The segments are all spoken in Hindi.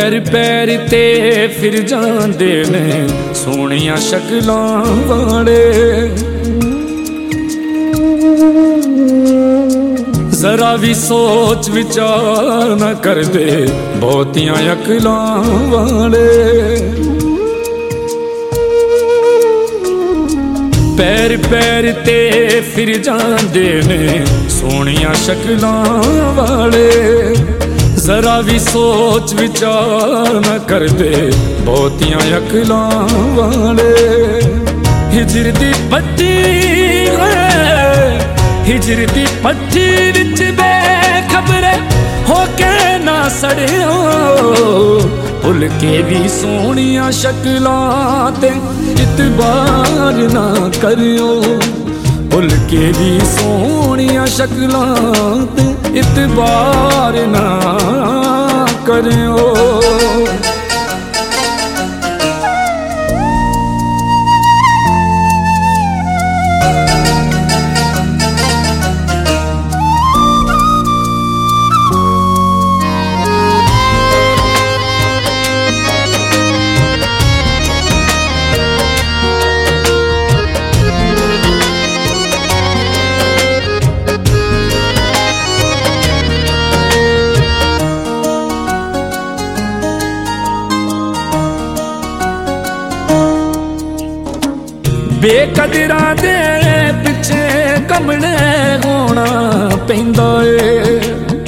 पैर पैर ते फिर जांदे ने सोहणियां शक्लां वाले। जरा भी सोच विचार न करदे बहुतियां अकलां वाले। पैर पैर ते फिर जांदे ने सोहणियां शक्लां वाले। जरा भी सोच विचार न करदे बहुतियां अकलां वाले। हिजर दी पट्टी हिजर दी पट्टी विच बेखबरे होके ना सड़ियो। भुल के भी सोहणियां शक्लां ते इतबार ना करियो। भुल के भी सोहणियां शक्लां ते इतबार ना करियो। बेकदरा दे पिछे कमने होना पैंदा ए।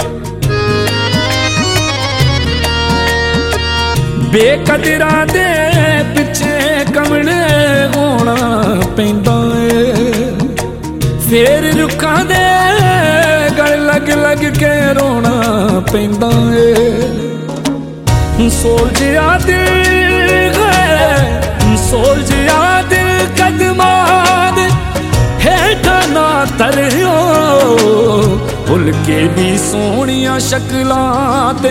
बेकदरा दे पिछे कमने होना पैंदा ए। फिर रुखां दे गल लग लग के रोना पैंदा ए। सोलजिया दिल सोलजिया दिल कदमां दे हेठा ना तरियो। भुल के भी सोहणियां शक्लां ते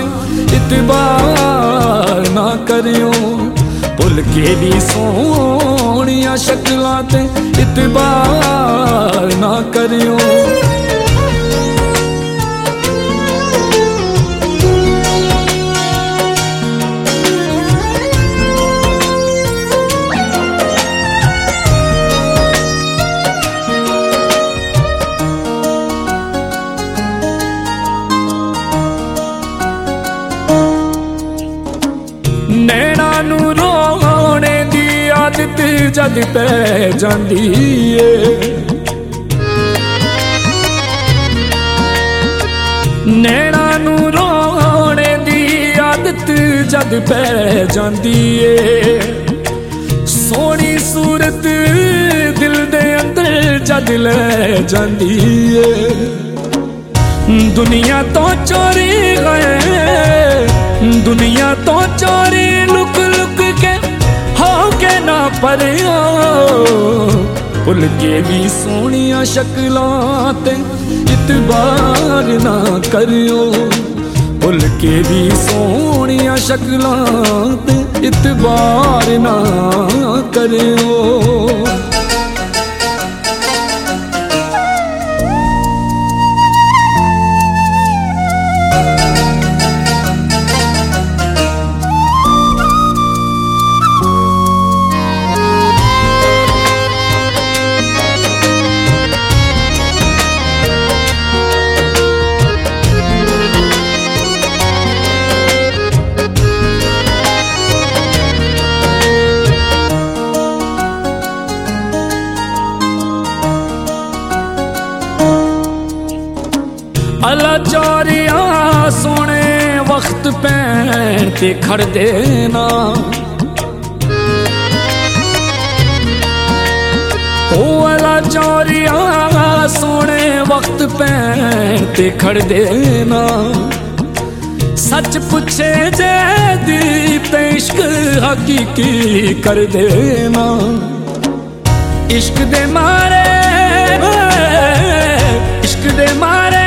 इतबार ना करियो। भुल के भी सोहणियां शक्लां ते इतबार ना करियो। नैना नू रोने दी आदत जद पै जांदी ए। नैना नू रोने दी आदत जद पै जांदी ए। सोहनी सूरत दिल दे अंदर जद ले जांदी ए। दुनिया तो चोरी गए दुनिया तो चोरी लुक लुक के हो के ना परियो। भुल के भी सोहणियां शक्लां ते इतबार ना करियो। भुल के भी सोहणियां शक्लां ते इतबार ना करियो। अला चारिया सोने वक्त पैण ते खड़ देना। ओ अला चारिया सोने वक्त पैण ते खड़ देना। सच पूछे जे दीप इश्क हकीकी कर देना। इश्क दे मारे इश्क दे मारे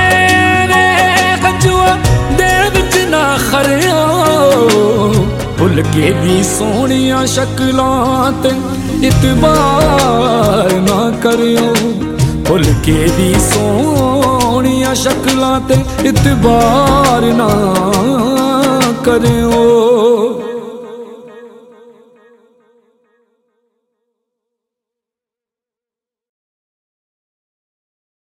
भुल के भी सोहणियां शक्लां ते इतबार ना करियो। भुल के भी सोहणियां शक्लां ते इतबार ना करियो